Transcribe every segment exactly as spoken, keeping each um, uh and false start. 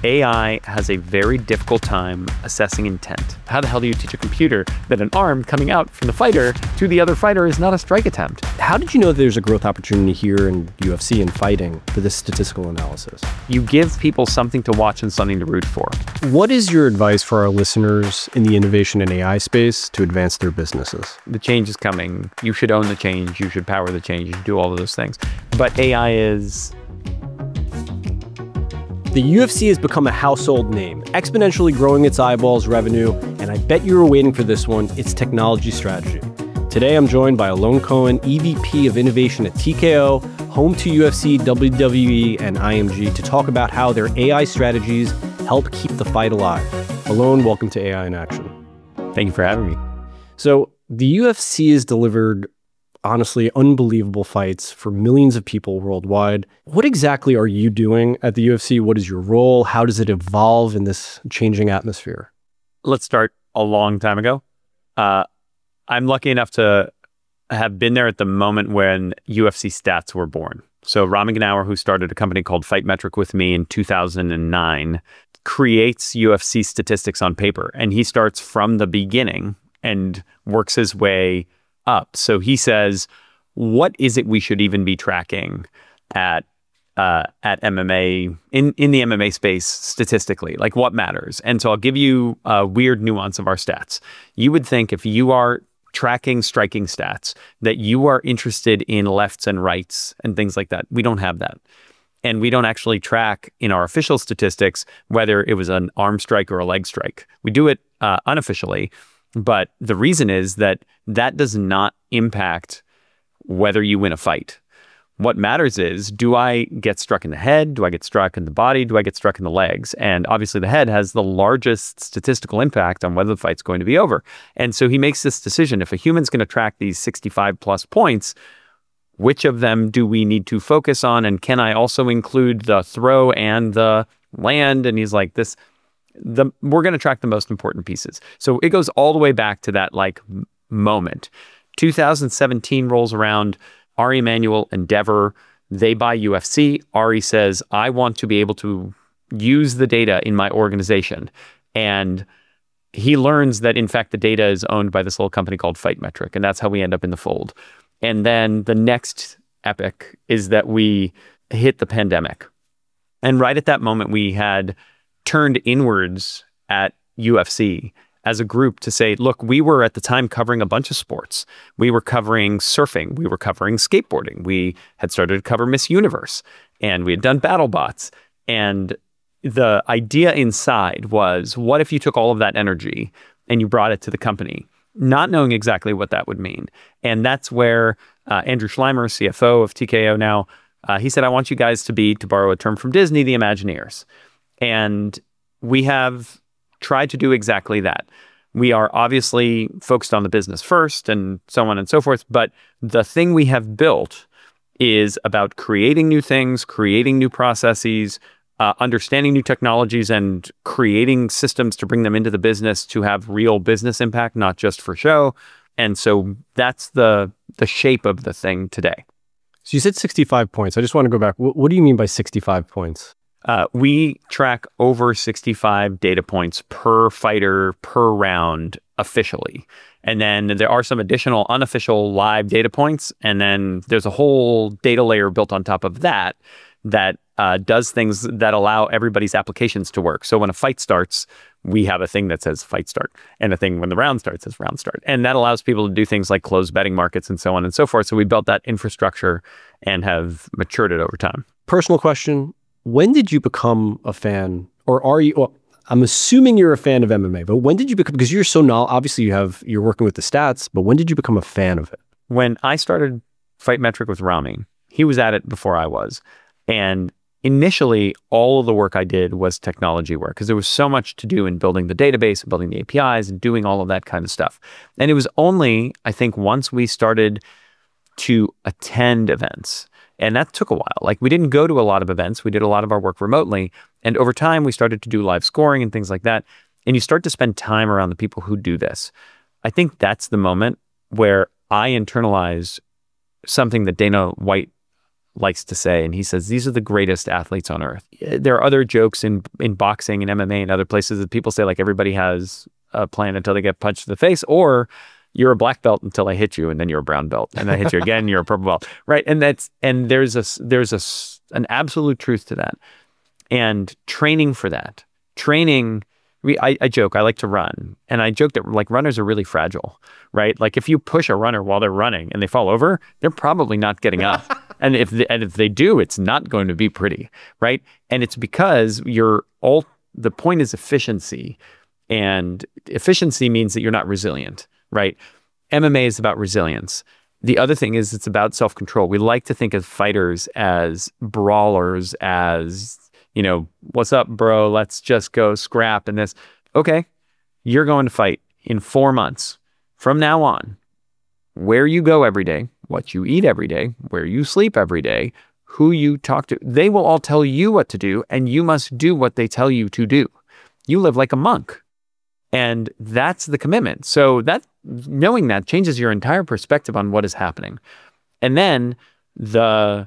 A I has a very difficult time assessing intent. How the hell do you teach a computer that an arm coming out from the fighter to the other fighter is not a strike attempt? How did you know there's a growth opportunity here in U F C and fighting for this statistical analysis? You give people something to watch and something to root for. What is your advice for our listeners in the innovation and A I space to advance their businesses? The change is coming. You should own the change. You should power the change. You should do all of those things. But A I is... The U F C has become a household name, exponentially growing its eyeballs revenue, and I bet you were waiting for this one, its technology strategy. Today, I'm joined by Alon Cohen, E V P of Innovation at T K O, home to U F C, W W E, and I M G, to talk about how their A I strategies help keep the fight alive. Alon, welcome to A I in Action. Thank you for having me. So the U F C has delivered honestly unbelievable fights for millions of people worldwide. What exactly are you doing at the U F C? What is your role? How does it evolve in this changing atmosphere? Let's start a long time ago. Uh, I'm lucky enough to have been there at the moment when U F C stats were born. So Rami Gnauer, who started a company called FightMetric with me in two thousand nine, creates U F C statistics on paper. And he starts from the beginning and works his way up. So he says, what is it we should even be tracking at uh, at M M A, in, in the M M A space statistically? Like, what matters? And so I'll give you a weird nuance of our stats. You would think if you are tracking striking stats, that you are interested in lefts and rights and things like that. We don't have that. And we don't actually track in our official statistics whether it was an arm strike or a leg strike. We do it uh, unofficially. But the reason is that that does not impact whether you win a fight. What matters is, do I get struck in the head? Do I get struck in the body? Do I get struck in the legs? And obviously the head has the largest statistical impact on whether the fight's going to be over. And so he makes this decision. If a human's going to track these sixty-five plus points, which of them do we need to focus on? And can I also include the throw and the land? And he's like, this... The, we're going to track the most important pieces. So it goes all the way back to that like m- moment. two thousand seventeen rolls around. Ari Emanuel, Endeavor, they buy U F C. Ari says, I want to be able to use the data in my organization. And he learns that, in fact, the data is owned by this little company called FightMetric. And that's how we end up in the fold. And then the next epic is that we hit the pandemic. And right at that moment, we had turned inwards at U F C as a group to say, look, we were at the time covering a bunch of sports. We were covering surfing. We were covering skateboarding. We had started to cover Miss Universe, and we had done BattleBots. And the idea inside was, what if you took all of that energy and you brought it to the company, not knowing exactly what that would mean? And that's where uh, Andrew Schleimer, C F O of T K O now, uh, he said, I want you guys to be, to borrow a term from Disney, the Imagineers. And we have tried to do exactly that. We are obviously focused on the business first and so on and so forth. But the thing we have built is about creating new things, creating new processes, uh, understanding new technologies, and creating systems to bring them into the business to have real business impact, not just for show. And so that's the the shape of the thing today. So you said sixty-five points. I just want to go back. What, what do you mean by sixty-five points? Uh, we track over sixty-five data points per fighter per round officially. And then there are some additional unofficial live data points. And then there's a whole data layer built on top of that that uh, does things that allow everybody's applications to work. So when a fight starts, we have a thing that says fight start, and a thing when the round starts says round start. And that allows people to do things like close betting markets and so on and so forth. So we built that infrastructure and have matured it over time. Personal question. When did you become a fan, or are you, well, I'm assuming you're a fan of M M A, but when did you become, because you're so knowledgeable, obviously you have, you're working with the stats, but when did you become a fan of it? When I started FightMetric with Rami, he was at it before I was. And initially, all of the work I did was technology work, because there was so much to do in building the database and building the A P Is and doing all of that kind of stuff. And it was only, I think, once we started to attend events. And that took a while. Like, we didn't go to a lot of events. We did a lot of our work remotely. And over time, we started to do live scoring and things like that. And you start to spend time around the people who do this. I think that's the moment where I internalized something that Dana White likes to say, and he says, these are the greatest athletes on earth. There are other jokes in, in boxing and M M A and other places that people say, like, everybody has a plan until they get punched in the face, or you're a black belt until I hit you, and then you're a brown belt, and I hit you again, you're a purple belt, right? And that's and there's a there's a an absolute truth to that, and training for that, training. We, I, I joke, I like to run, and I joke that like runners are really fragile, right? Like if you push a runner while they're running and they fall over, they're probably not getting up, and if they, and if they do, it's not going to be pretty, right? And it's because you're all the point is efficiency, and efficiency means that you're not resilient. Right? M M A is about resilience. The other thing is it's about self-control. We like to think of fighters as brawlers, as, you know, what's up, bro? Let's just go scrap and this. Okay, you're going to fight in four months. From now on, where you go every day, what you eat every day, where you sleep every day, who you talk to, they will all tell you what to do, and you must do what they tell you to do. You live like a monk. And that's the commitment. So that knowing that changes your entire perspective on what is happening. And then the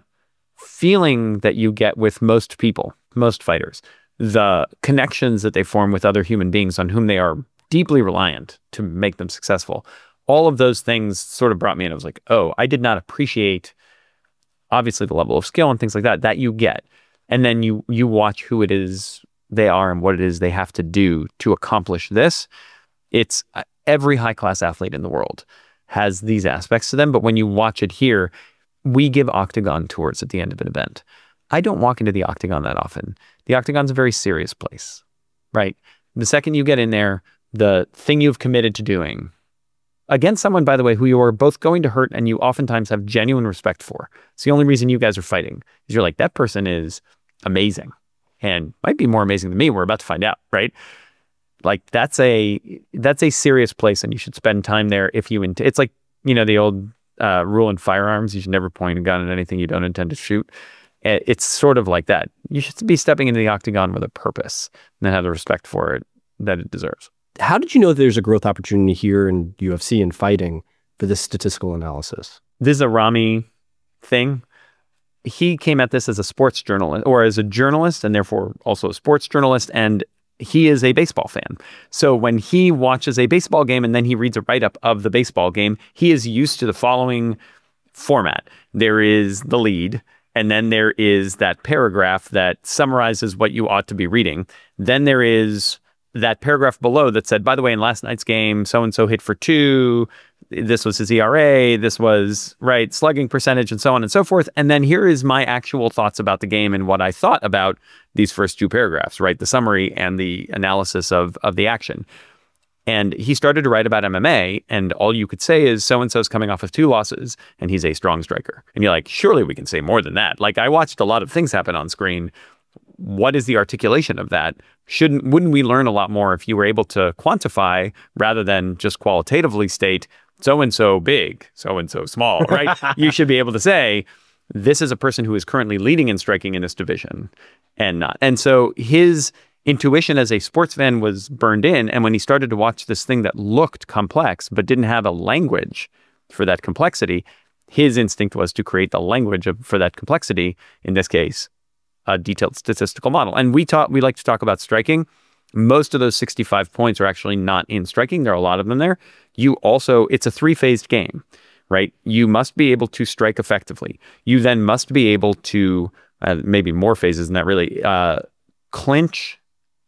feeling that you get with most people, most fighters, the connections that they form with other human beings on whom they are deeply reliant to make them successful. All of those things sort of brought me in. I was like, oh, I did not appreciate, obviously, the level of skill and things like that, that you get. And then you you watch who it is they are and what it is they have to do to accomplish this. It's uh, every high-class athlete in the world has these aspects to them. But when you watch it here, we give octagon tours at the end of an event. I don't walk into the octagon that often. The octagon's a very serious place, right? The second you get in there, the thing you've committed to doing against someone, by the way, who you are both going to hurt and you oftentimes have genuine respect for. It's the only reason you guys are fighting is you're like, that person is amazing. And might be more amazing than me. We're about to find out, right? Like that's a that's a serious place, and you should spend time there if you. Int- it's like, you know, the old uh, rule in firearms: you should never point a gun at anything you don't intend to shoot. It's sort of like that. You should be stepping into the octagon with a purpose, and then have the respect for it that it deserves. How did you know there's a growth opportunity here in U F C and fighting for this statistical analysis? This is a Ramy thing. He came at this as a sports journalist, or as a journalist, and therefore also a sports journalist, and he is a baseball fan. So when he watches a baseball game and then he reads a write-up of the baseball game, he is used to the following format. There is the lead, and then there is that paragraph that summarizes what you ought to be reading. Then there is that paragraph below that said, by the way, in last night's game, so-and-so hit for two, this was his E R A, this was, right, slugging percentage, and so on and so forth. And then here is my actual thoughts about the game and what I thought about these first two paragraphs, right? The summary and the analysis of, of the action. And he started to write about M M A, and all you could say is so-and-so's coming off of two losses, and he's a strong striker. And you're like, surely we can say more than that. Like, I watched a lot of things happen on screen. What is the articulation of that? Shouldn't, wouldn't we learn a lot more if you were able to quantify rather than just qualitatively state so-and-so big, so-and-so small, right? You should be able to say, this is a person who is currently leading in striking in this division and not. And so his intuition as a sports fan was burned in. And when he started to watch this thing that looked complex, but didn't have a language for that complexity, his instinct was to create the language of, for that complexity, in this case, a detailed statistical model. And we taught, we like to talk about striking. Most of those sixty-five points are actually not in striking. There are a lot of them there. You also, it's a three-phased game, right? You must be able to strike effectively. You then must be able to, uh, maybe more phases than that really, uh, clinch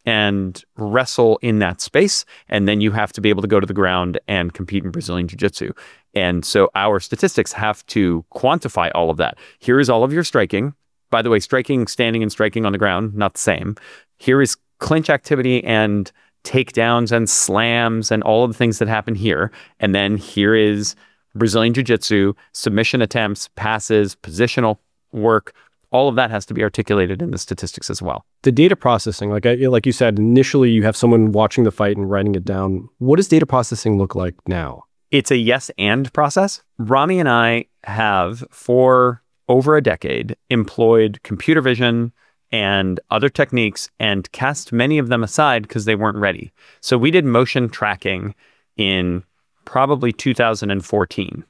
and wrestle in that space. And then you have to be able to go to the ground and compete in Brazilian Jiu-Jitsu. And so our statistics have to quantify all of that. Here is all of your striking. By the way, striking, standing, and striking on the ground, not the same. Here is clinch activity and takedowns and slams and all of the things that happen here. And then here is Brazilian Jiu-Jitsu, submission attempts, passes, positional work. All of that has to be articulated in the statistics as well. The data processing, like I, like you said, initially you have someone watching the fight and writing it down. What does data processing look like now? It's a yes and process. Ramy and I have, for over a decade, employed computer vision and other techniques and cast many of them aside because they weren't ready. So we did motion tracking in probably two thousand fourteen.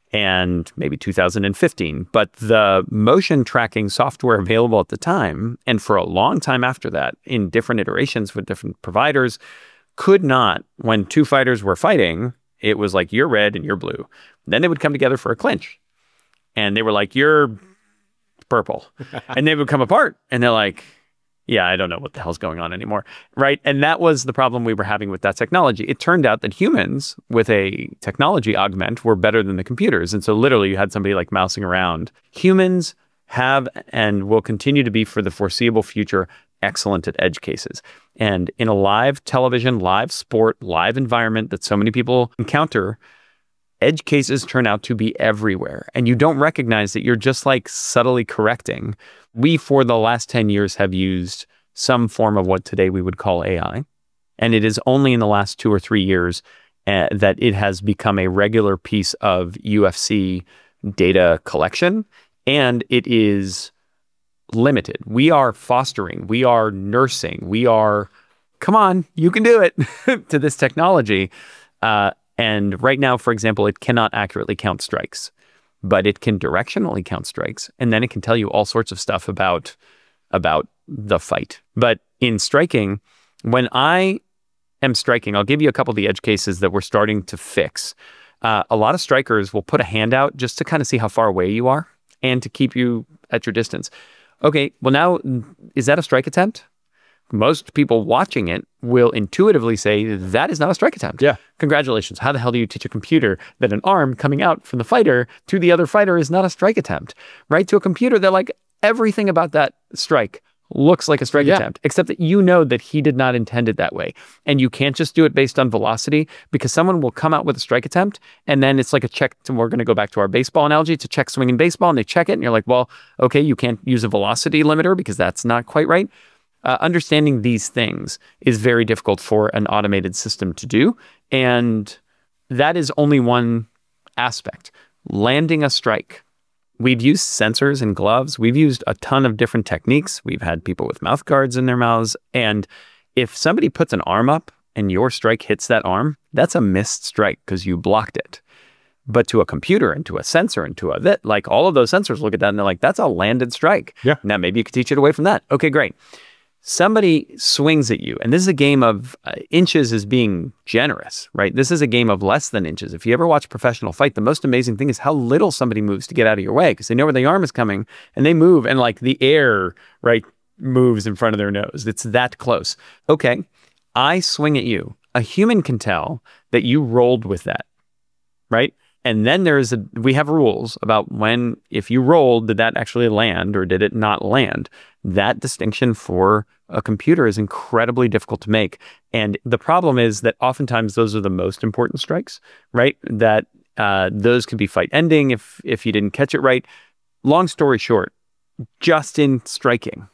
and maybe two thousand fifteen. But the motion tracking software available at the time, and for a long time after that, in different iterations with different providers, could not, when two fighters were fighting, it was like, you're red and you're blue. Then they would come together for a clinch. And they were like, you're purple. And they would come apart. And they're like, yeah, I don't know what the hell's going on anymore, right? And that was the problem we were having with that technology. It turned out that humans with a technology augment were better than the computers. And so literally you had somebody like mousing around. Humans have and will continue to be for the foreseeable future excellent at edge cases. And in a live television, live sport, live environment that so many people encounter, edge cases turn out to be everywhere. And you don't recognize that you're just like subtly correcting. We, for the last ten years, have used some form of what today we would call A I. And it is only in the last two or three years uh, that it has become a regular piece of U F C data collection. And it is limited. We are fostering, we are nursing, we are, come on, you can do it to this technology. Uh, and right now, for example, it cannot accurately count strikes, but it can directionally count strikes. And then it can tell you all sorts of stuff about, about the fight. But in striking, when I am striking, I'll give you a couple of the edge cases that we're starting to fix. Uh, a lot of strikers will put a hand out just to kind of see how far away you are and to keep you at your distance. Okay, well now, is that a strike attempt? Most people watching it will intuitively say, that is not a strike attempt. Yeah. Congratulations. How the hell do you teach a computer that an arm coming out from the fighter to the other fighter is not a strike attempt, right? To a computer, they're like, everything about that strike looks like a strike yeah. attempt, except that you know that he did not intend it that way. And you can't just do it based on velocity, because someone will come out with a strike attempt and then it's like a check. To, we're going to go back to our baseball analogy. It's a check swing in baseball, and they check it and you're like, well, okay, you can't use a velocity limiter because that's not quite right. Uh, understanding these things is very difficult for an automated system to do. And that is only one aspect. Landing a strike. We've used sensors and gloves. We've used a ton of different techniques. We've had people with mouth guards in their mouths. And if somebody puts an arm up and your strike hits that arm, that's a missed strike because you blocked it. But to a computer and to a sensor and to a that, like all of those sensors look at that and they're like, that's a landed strike. Yeah. Now maybe you could teach it away from that. Okay, great. Somebody swings at you, and this is a game of uh, inches is being generous, right? This is a game of less than inches. If you ever watch a professional fight, the most amazing thing is how little somebody moves to get out of your way, because they know where the arm is coming and they move, and like the air, right, moves in front of their nose. It's that close. Okay, I swing at you. A human can tell that you rolled with that, right? And then there's a, we have rules about when, if you rolled, did that actually land or did it not land? That distinction for a computer is incredibly difficult to make. And the problem is that oftentimes those are the most important strikes, right? That uh, those can be fight ending if, if you didn't catch it right. Long story short, just in striking,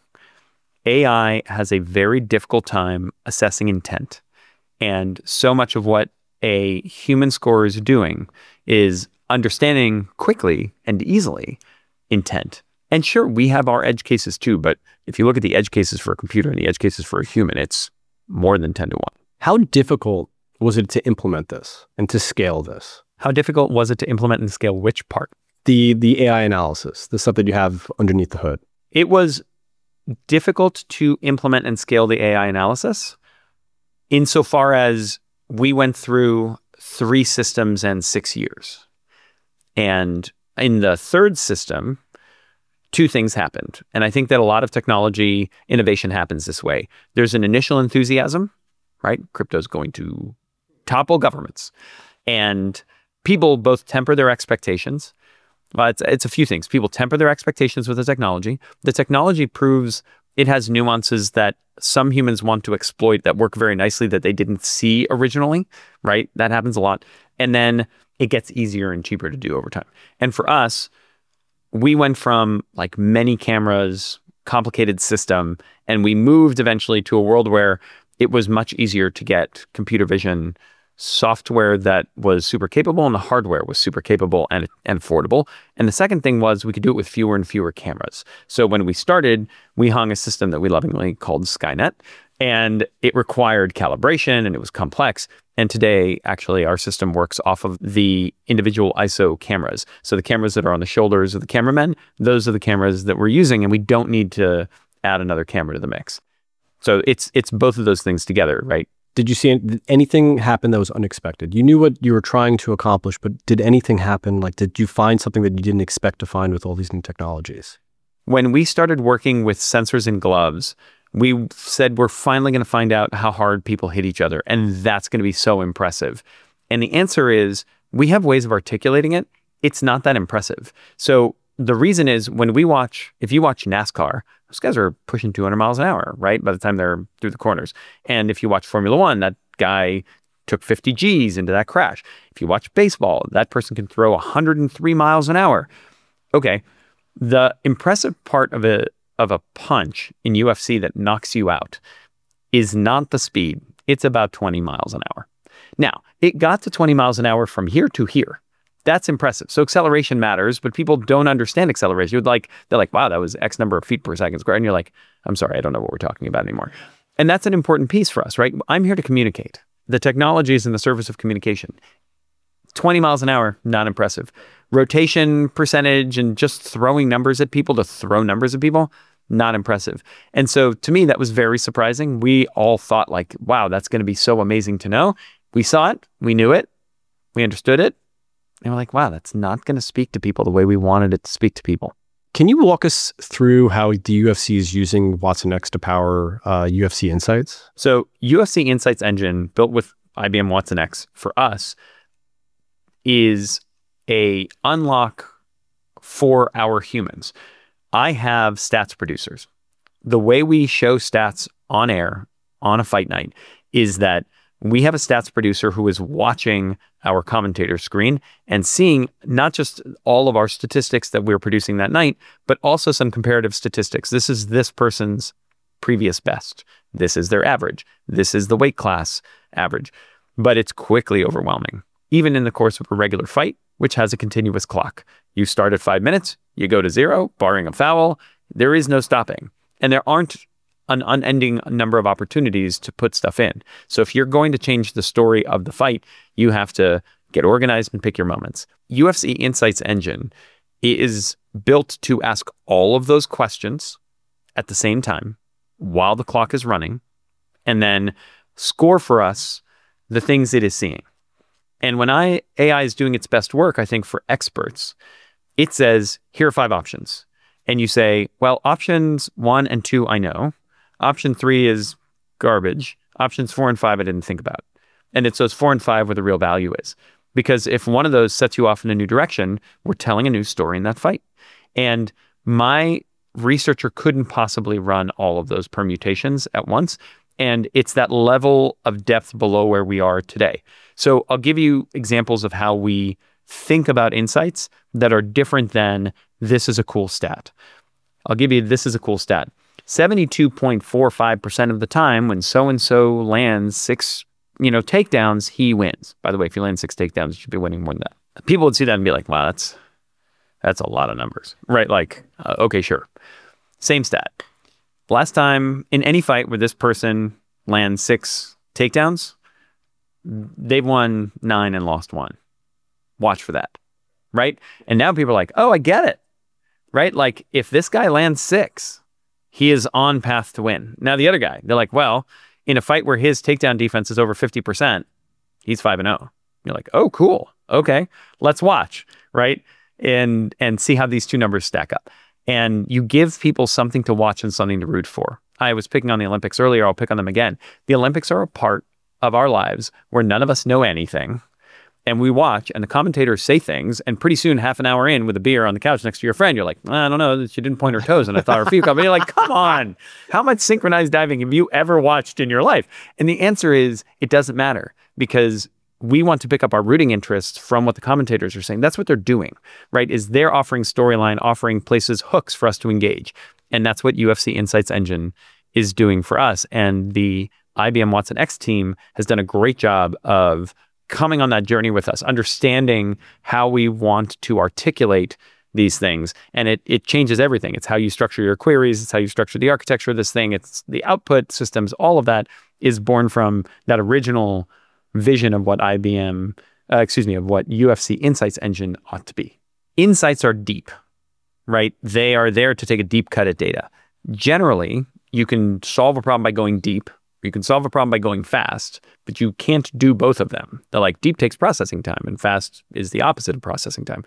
A I has a very difficult time assessing intent. And so much of what a human scorer is doing is understanding quickly and easily intent. And sure, we have our edge cases too, but if you look at the edge cases for a computer and the edge cases for a human, it's more than ten to one. How difficult was it to implement this and to scale this? How difficult was it to implement and scale which part? The the A I analysis, the stuff that you have underneath the hood. It was difficult to implement and scale the A I analysis insofar as we went through three systems and six years. And in the third system, two things happened. And I think that a lot of technology innovation happens this way. There's an initial enthusiasm, right? Crypto's going to topple governments. And people both temper their expectations. Well, it's, it's a few things. People temper their expectations with the technology. The technology proves it has nuances that some humans want to exploit that work very nicely that they didn't see originally, right? That happens a lot. And then it gets easier and cheaper to do over time. And for us, we went from like many cameras, complicated system, and we moved eventually to a world where it was much easier to get computer vision software that was super capable and the hardware was super capable and, and affordable. And the second thing was we could do it with fewer and fewer cameras. So when we started, we hung a system that we lovingly called Skynet. And it required calibration and it was complex. And today, actually, our system works off of the individual I S O cameras. So the cameras that are on the shoulders of the cameramen, those are the cameras that we're using, and we don't need to add another camera to the mix. So it's it's both of those things together, right? Did you see any, did anything happen that was unexpected? You knew what you were trying to accomplish, but did anything happen? Like, did you find something that you didn't expect to find with all these new technologies? When we started working with sensors in gloves, we said we're finally going to find out how hard people hit each other, and that's going to be so impressive. And the answer is, we have ways of articulating it. It's not that impressive. So the reason is, when we watch, if you watch NASCAR, those guys are pushing two hundred miles an hour, right? By the time they're through the corners. And if you watch Formula One, that guy took fifty G's into that crash. If you watch baseball, that person can throw one hundred three miles an hour. Okay. The impressive part of a of a punch in U F C that knocks you out is not the speed. It's about twenty miles an hour. Now, it got to twenty miles an hour from here to here. That's impressive. So acceleration matters, but people don't understand acceleration. You'd like, they're like, wow, that was X number of feet per second squared. And you're like, I'm sorry, I don't know what we're talking about anymore. And that's an important piece for us, right? I'm here to communicate. The technology is in the service of communication. twenty miles an hour, not impressive. Rotation percentage and just throwing numbers at people to throw numbers at people, not impressive. And so to me, that was very surprising. We all thought like, wow, that's going to be so amazing to know. We saw it, we knew it, we understood it. And we're like, wow, that's not going to speak to people the way we wanted it to speak to people. Can you walk us through how the U F C is using watsonx to power uh, U F C Insights? So U F C Insights engine built with I B M watsonx for us is a unlock for our humans. I have stats producers. The way we show stats on air on a fight night is that we have a stats producer who is watching our commentator screen and seeing not just all of our statistics that we're producing that night, but also some comparative statistics. This is this person's previous best. This is their average. This is the weight class average. But it's quickly overwhelming. Even in the course of a regular fight, which has a continuous clock. You start at five minutes, you go to zero, barring a foul. There is no stopping. And there aren't an unending number of opportunities to put stuff in. So if you're going to change the story of the fight, you have to get organized and pick your moments. U F C Insights engine is built to ask all of those questions at the same time while the clock is running, and then score for us the things it is seeing. And when I, A I is doing its best work, I think for experts, it says, here are five options. And you say, well, options one and two, I know. Option three is garbage. Options four and five, I didn't think about. And it's those four and five where the real value is. Because if one of those sets you off in a new direction, we're telling a new story in that fight. And my researcher couldn't possibly run all of those permutations at once. And it's that level of depth below where we are today. So I'll give you examples of how we think about insights that are different than this is a cool stat. I'll give you this is a cool stat. seventy-two point four five percent of the time when so-and-so lands six, you know, takedowns, he wins. By the way, if you land six takedowns, you should be winning more than that. People would see that and be like, wow, that's that's a lot of numbers, right? Like, uh, okay, sure. Same stat. Last time in any fight where this person lands six takedowns, they've won nine and lost one. Watch for that, right? And now people are like, oh, I get it, right? Like if this guy lands six, he is on path to win. Now the other guy, they're like, well, in a fight where his takedown defense is over fifty percent, he's five and oh. You're like, oh, cool. Okay, let's watch, right? And and see how these two numbers stack up. And you give people something to watch and something to root for. I was picking on the Olympics earlier. I'll pick on them again. The Olympics are a part of our lives where none of us know anything. And we watch and the commentators say things. And pretty soon, half an hour in with a beer on the couch next to your friend, you're like, I don't know, she didn't point her toes. And I thought her feet come. And you're like, come on. How much synchronized diving have you ever watched in your life? And the answer is, it doesn't matter because we want to pick up our rooting interests from what the commentators are saying. That's what they're doing, right? Is they're offering storyline, offering places, hooks for us to engage. And that's what U F C Insights Engine is doing for us. And the I B M watsonx team has done a great job of coming on that journey with us, understanding how we want to articulate these things. And it it changes everything. It's how you structure your queries. It's how you structure the architecture of this thing. It's the output systems. All of that is born from that original vision of what I B M, uh, excuse me, of what U F C Insights Engine ought to be. Insights are deep, right? They are there to take a deep cut at data. Generally, you can solve a problem by going deep. You can solve a problem by going fast, but you can't do both of them. They're like deep takes processing time and fast is the opposite of processing time.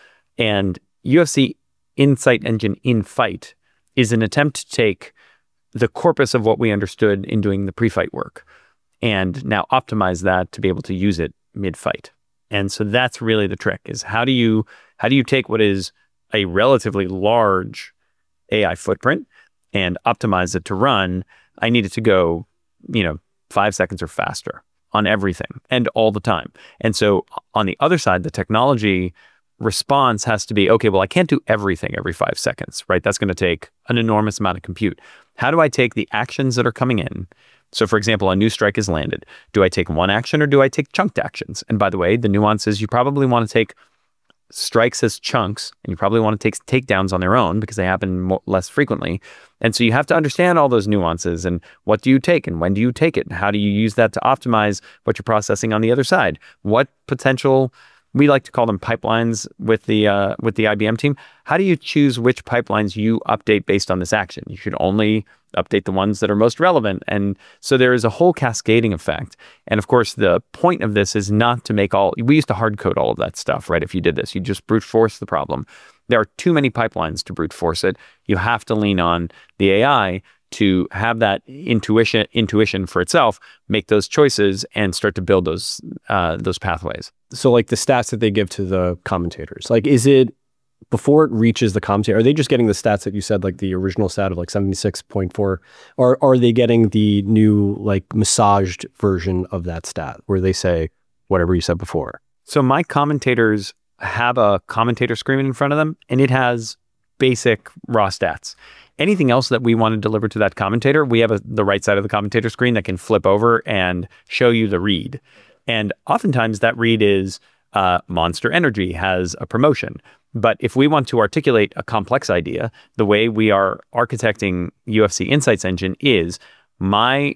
And U F C Insight Engine in Fight is an attempt to take the corpus of what we understood in doing the pre-fight work and now optimize that to be able to use it mid-fight. And so that's really the trick, is how do you how do you take what is a relatively large A I footprint and optimize it to run? I need it to go, you know, five seconds or faster on everything and all the time. And so on the other side, the technology response has to be, okay, well, I can't do everything every five seconds, right? That's going to take an enormous amount of compute. How do I take the actions that are coming in? So for example, a new strike is landed. Do I take one action or do I take chunked actions? And by the way, the nuance is you probably want to take strikes as chunks, and you probably want to take takedowns on their own because they happen more, less frequently. And so you have to understand all those nuances and what do you take and when do you take it? And how do you use that to optimize what you're processing on the other side? What potential, we like to call them pipelines with the uh, with the I B M team. How do you choose which pipelines you update based on this action? You should only update the ones that are most relevant. And so there is a whole cascading effect. And of course, the point of this is not to make all, we used to hard code all of that stuff, right? If you did this, you just brute force the problem. There are too many pipelines to brute force it. You have to lean on the A I to have that intuition intuition for itself, make those choices and start to build those uh, those pathways. So like the stats that they give to the commentators, like is it before it reaches the commentator, are they just getting the stats that you said, like the original stat of like seventy-six point four, or are they getting the new like massaged version of that stat where they say whatever you said before? So my commentators have a commentator screen in front of them and it has basic raw stats. Anything else that we want to deliver to that commentator, we have a, the right side of the commentator screen that can flip over and show you the read. And oftentimes that read is uh, Monster Energy has a promotion. But if we want to articulate a complex idea, the way we are architecting U F C Insights Engine is my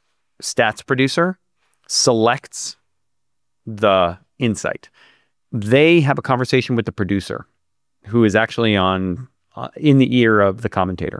stats producer selects the insight. They have a conversation with the producer who is actually on uh, in the ear of the commentator.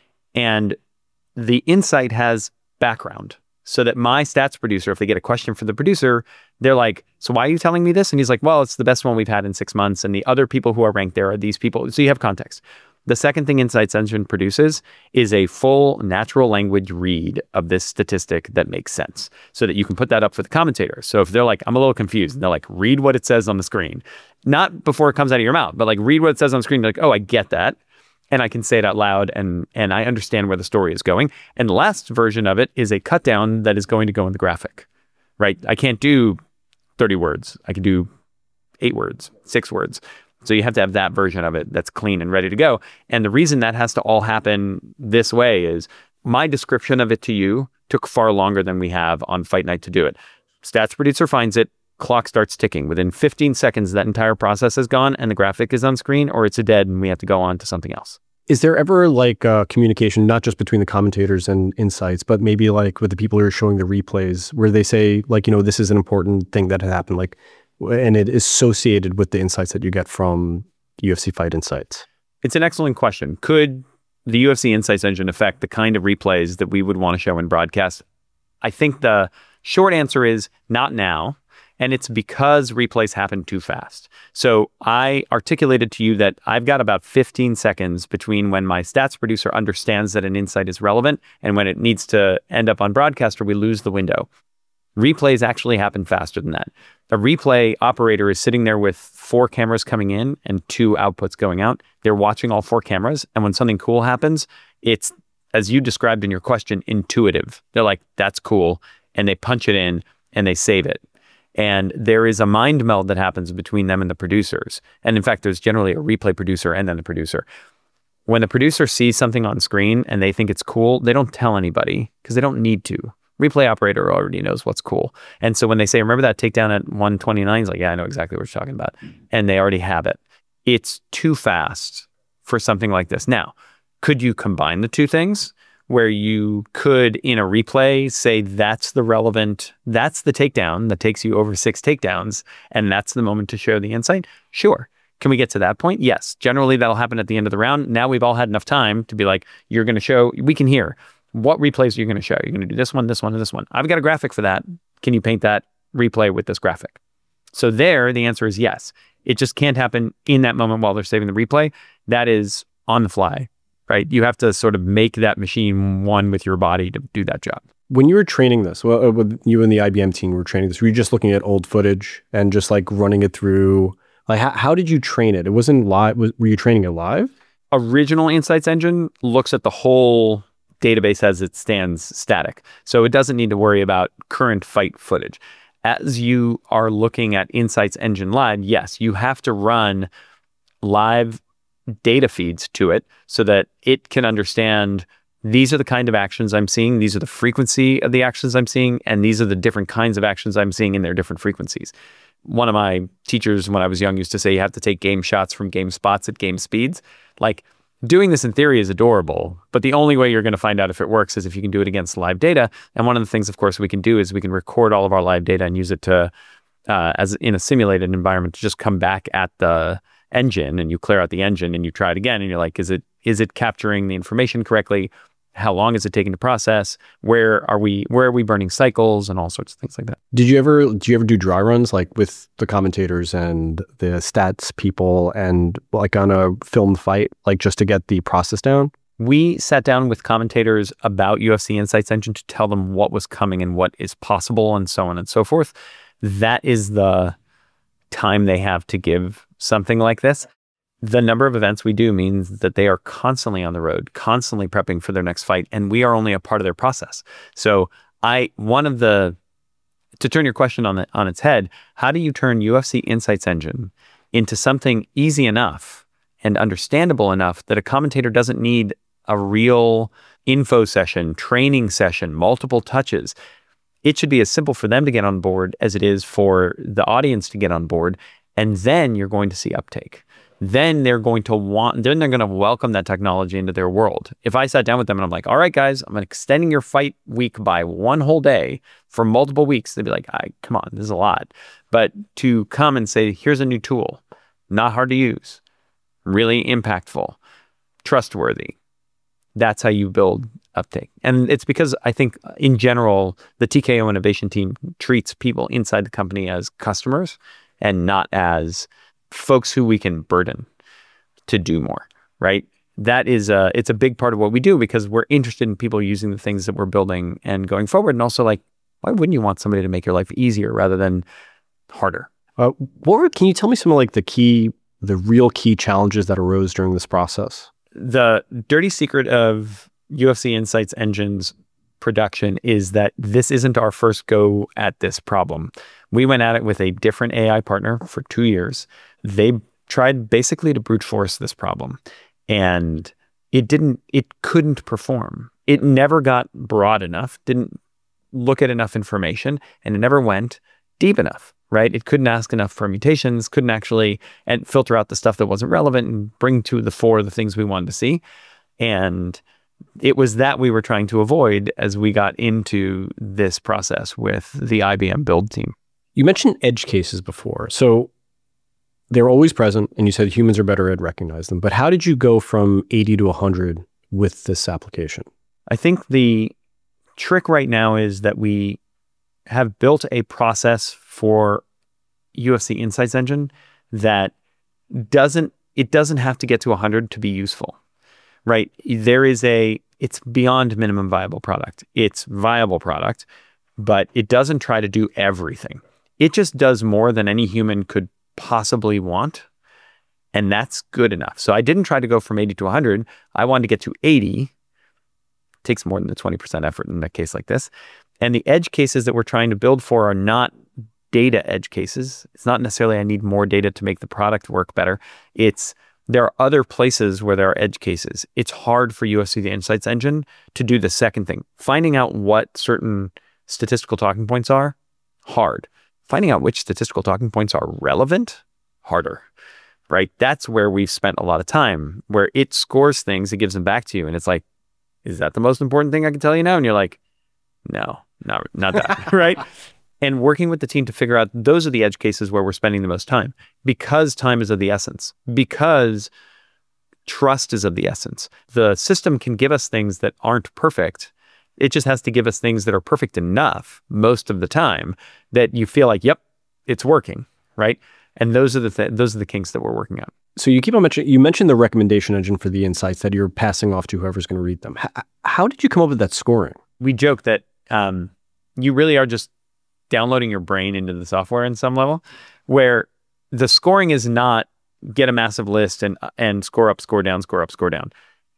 And the insight has background so that my stats producer, if they get a question for the producer, they're like, so why are you telling me this? And he's like, well, it's the best one we've had in six months. And the other people who are ranked there are these people. So you have context. The second thing Insights Engine produces is a full natural language read of this statistic that makes sense so that you can put that up for the commentator. So if they're like, I'm a little confused, and they're like, read what it says on the screen. Not before it comes out of your mouth, but like read what it says on the screen. They're like, oh, I get that. And I can say it out loud and and I understand where the story is going. And the last version of it is a cut down that is going to go in the graphic, right? I can't do thirty words. I can do eight words, six words. So you have to have that version of it that's clean and ready to go. And the reason that has to all happen this way is my description of it to you took far longer than we have on Fight Night to do it. Stats producer finds it, clock starts ticking. Within fifteen seconds, that entire process is gone and the graphic is on screen, or it's a dead and we have to go on to something else. Is there ever like uh, communication, not just between the commentators and insights, but maybe like with the people who are showing the replays where they say like, you know, this is an important thing that had happened, like, and it is associated with the insights that you get from U F C Fight Insights? It's an excellent question. Could the U F C Insights Engine affect the kind of replays that we would want to show in broadcast? I think the short answer is not now. And it's because replays happen too fast. So I articulated to you that I've got about fifteen seconds between when my stats producer understands that an insight is relevant and when it needs to end up on broadcast or we lose the window. Replays actually happen faster than that. A replay operator is sitting there with four cameras coming in and two outputs going out. They're watching all four cameras. And when something cool happens, it's, as you described in your question, intuitive. They're like, that's cool. And they punch it in and they save it. And there is a mind meld that happens between them and the producers. And in fact, there's generally a replay producer and then the producer. When the producer sees something on screen and they think it's cool, they don't tell anybody because they don't need to. Replay operator already knows what's cool. And so when they say, remember that takedown at one twenty-nine, he's like, yeah, I know exactly what you're talking about. And they already have it. it's too fast for something like this. Now, could you combine the two things where you could, in a replay, say that's the relevant, that's the takedown that takes you over six takedowns, and that's the moment to show the insight? Sure. Can we get to that point? Yes. Generally, that'll happen at the end of the round. Now we've all had enough time to be like, you're going to show, we can hear what replays are you going to show. You're going to do this one, this one, and this one. I've got a graphic for that. Can you paint that replay with this graphic? So there, the answer is yes. It just can't happen in that moment while they're saving the replay. That is on the fly, right? You have to sort of make that machine one with your body to do that job. When you were training this, well, with you and the I B M team were training this, were you just looking at old footage and just like running it through? Like, how, how did you train it? It wasn't live. Was, were you training it live? Original Insights Engine looks at the whole database as it stands static. So it doesn't need to worry about current fight footage. As you are looking at Insights Engine Live, yes, you have to run live data feeds to it so that it can understand these are the kind of actions I'm seeing, these are the frequency of the actions I'm seeing, and these are the different kinds of actions I'm seeing in their different frequencies. One of my teachers when I was young used to say you have to take game shots from game spots at game speeds. Like, doing this in theory is adorable, but the only way you're going to find out if it works is if you can do it against live data. And one of the things, of course, we can do is we can record all of our live data and use it to, uh, as in a simulated environment, to just come back at the engine, and you clear out the engine and you try it again, and you're like, is it is it capturing the information correctly? How long is it taking to process? Where are we? Where are we burning cycles and all sorts of things like that? Did you ever do you ever do dry runs like with the commentators and the stats people and like on a filmed fight, like just to get the process down? We sat down with commentators about U F C Insights Engine to tell them what was coming and what is possible and so on and so forth. That is the time they have to give something like this. The number of events we do means that they are constantly on the road, constantly prepping for their next fight, and we are only a part of their process. So I, one of the, to turn your question on the, on its head, how do you turn U F C Insights Engine into something easy enough and understandable enough that a commentator doesn't need a real info session, training session, multiple touches? It should be as simple for them to get on board as it is for the audience to get on board, and then you're going to see uptake. Then they're going to want, then they're going to welcome that technology into their world. If I sat down with them and I'm like, all right, guys, I'm extending your fight week by one whole day for multiple weeks, they'd be like, I, come on, this is a lot. But to come and say, here's a new tool, not hard to use, really impactful, trustworthy, that's how you build uptake. And it's because I think in general, the T K O innovation team treats people inside the company as customers and not as folks who we can burden to do more, right? That is a, it's a big part of what we do because we're interested in people using the things that we're building and going forward. And also, like, why wouldn't you want somebody to make your life easier rather than harder? Uh, what were, can you tell me some of like the key, the real key challenges that arose during this process? The dirty secret of U F C Insights Engine's production is that this isn't our first go at this problem. We went at it with a different A I partner for two years. They tried basically to brute force this problem, and it didn't, it couldn't perform. It never got broad enough, didn't look at enough information, and it never went deep enough, right? It couldn't ask enough permutations, couldn't actually and filter out the stuff that wasn't relevant and bring to the fore the things we wanted to see. And it was that we were trying to avoid as we got into this process with the I B M build team. You mentioned edge cases before. So they're always present, and you said humans are better at recognizing them. But how did you go from eighty to one hundred with this application? I think the trick right now is that we have built a process for U F C Insights Engine that doesn't, it doesn't have to get to one hundred to be useful, right? There is a, it's beyond minimum viable product. It's viable product, but it doesn't try to do everything. It just does more than any human could possibly want, and that's good enough. So I didn't try to go from eighty to one hundred. I wanted to get to eighty. It takes more than the twenty percent effort in a case like this. And the edge cases that we're trying to build for are not data edge cases. It's not necessarily I need more data to make the product work better. It's there are other places where there are edge cases. It's hard for U F C the Insights Engine to do the second thing. Finding out what certain statistical talking points are, hard. Finding out which statistical talking points are relevant, harder, right? That's where we've spent a lot of time, where it scores things, it gives them back to you. And it's like, is that the most important thing I can tell you now? And you're like, no, not, not that, right? And working with the team to figure out those are the edge cases where we're spending the most time, because time is of the essence, because trust is of the essence. The system can give us things that aren't perfect. It just has to give us things that are perfect enough most of the time that you feel like, yep, it's working, right? And those are the th- those are the kinks that we're working on. So you keep on mentioning, you mentioned the recommendation engine for the insights that you're passing off to whoever's going to read them. H- how did you come up with that scoring? We joke that um, you really are just downloading your brain into the software in some level, where the scoring is not get a massive list and and score up, score down, score up, score down.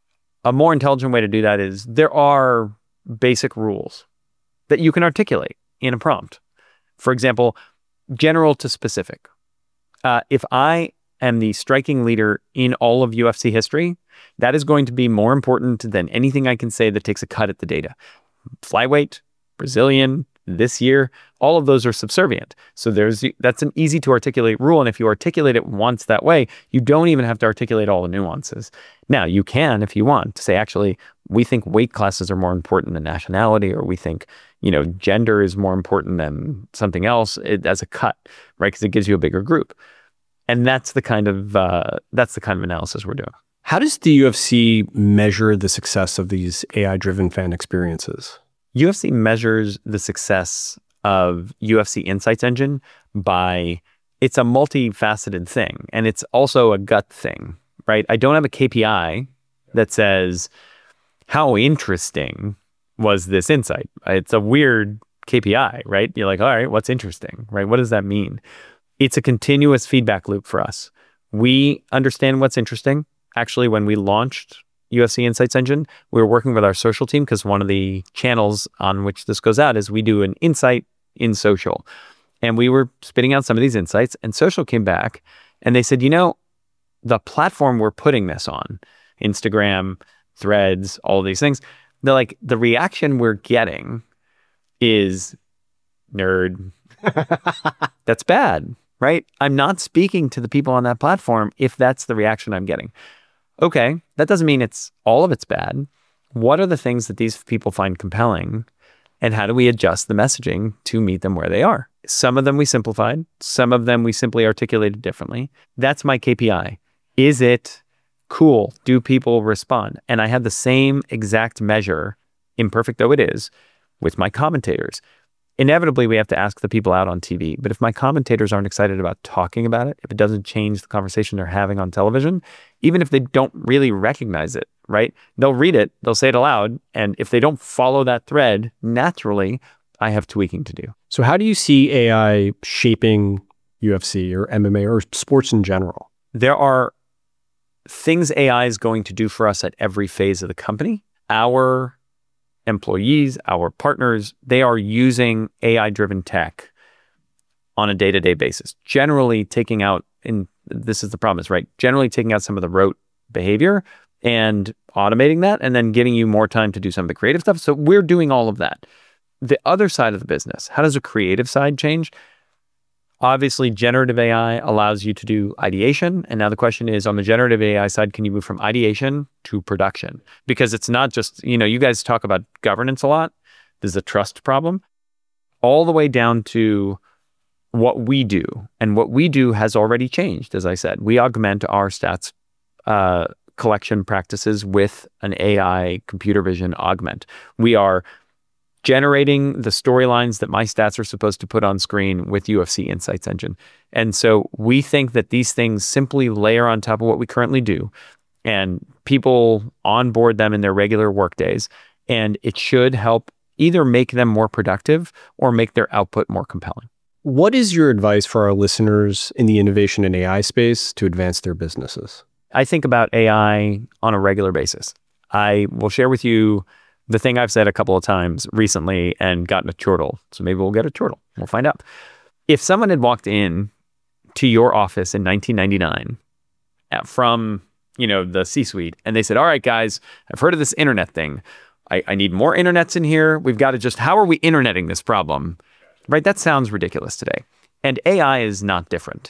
A more intelligent way to do that is there are basic rules that you can articulate in a prompt. For example, general to specific. Uh, if I am the striking leader in all of U F C history, that is going to be more important than anything I can say that takes a cut at the data. Flyweight, Brazilian, this year, all of those are subservient. So there's that's an easy to articulate rule. And if you articulate it once that way, you don't even have to articulate all the nuances. Now, you can, if you want, to say, actually, we think weight classes are more important than nationality, or we think, you know, gender is more important than something else it, as a cut, right? Because it gives you a bigger group. And that's the kind of uh, that's the kind of analysis we're doing. How does the U F C measure the success of these A I-driven fan experiences? U F C measures the success of U F C Insights Engine by, it's a multifaceted thing, and it's also a gut thing, right? I don't have a K P I that says, how interesting was this insight? It's a weird K P I, right? You're like, all right, what's interesting, right? What does that mean? It's a continuous feedback loop for us. We understand what's interesting. Actually, when we launched U F C Insights Engine, we were working with our social team, because one of the channels on which this goes out is we do an insight in social. And we were spitting out some of these insights, and social came back and they said, you know, the platform we're putting this on, Instagram, Threads, all these things, they're like, the reaction we're getting is nerd. That's bad, right? I'm not speaking to the people on that platform if that's the reaction I'm getting. Okay, that doesn't mean it's all of it's bad. What are the things that these people find compelling, and how do we adjust the messaging to meet them where they are? Some of them we simplified, some of them we simply articulated differently. That's my K P I. Is it cool? Do people respond? And I had the same exact measure, imperfect though it is, with my commentators. Inevitably, we have to ask the people out on T V. But if my commentators aren't excited about talking about it, if it doesn't change the conversation they're having on television, even if they don't really recognize it, right? They'll read it, they'll say it aloud. And if they don't follow that thread, naturally, I have tweaking to do. So how do you see A I shaping U F C or M M A or sports in general? There are things A I is going to do for us at every phase of the company. Our employees, our partners, they are using A I-driven tech on a day-to-day basis, generally taking out, and this is the promise, right? Generally taking out some of the rote behavior and automating that, and then getting you more time to do some of the creative stuff. So we're doing all of that. The other side of the business, how does the creative side change? Obviously, generative A I allows you to do ideation. And now the question is, on the generative A I side, can you move from ideation to production? Because it's not just, you know, you guys talk about governance a lot. There's a trust problem. All the way down to what we do. And what we do has already changed, as I said. We augment our stats uh, collection practices with an A I computer vision augment. We are generating the storylines that my stats are supposed to put on screen with U F C Insights Engine. And so we think that these things simply layer on top of what we currently do, and people onboard them in their regular work days, and it should help either make them more productive or make their output more compelling. What is your advice for our listeners in the innovation and A I space to advance their businesses? I think about A I on a regular basis. I will share with you the thing I've said a couple of times recently and gotten a chortle. So maybe we'll get a chortle. We'll find out. If someone had walked in to your office in nineteen ninety-nine from, you know, the C-suite, and they said, all right, guys, I've heard of this internet thing. I, I need more internets in here. We've got to just, how are we interneting this problem? Right? That sounds ridiculous today. And A I is not different.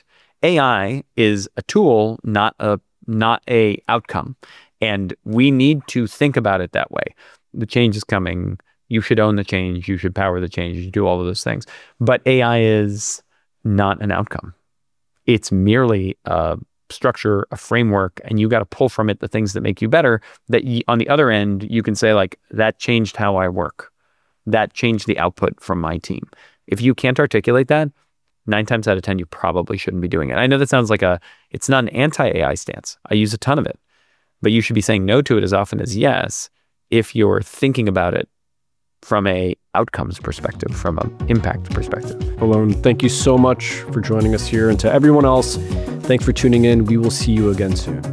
A I is a tool, not a not a outcome. And we need to think about it that way. The change is coming. You should own the change. You should power the change. You should do all of those things. But A I is not an outcome. It's merely a structure, a framework, and you got to pull from it the things that make you better. That you, on the other end, you can say like, that changed how I work. That changed the output from my team. If you can't articulate that, nine times out of ten, you probably shouldn't be doing it. I know that sounds like a, it's not an anti-A I stance. I use a ton of it, but you should be saying no to it as often as yes, if you're thinking about it from a outcomes perspective, from an impact perspective. Alon, thank you so much for joining us here. And to everyone else, thanks for tuning in. We will see you again soon.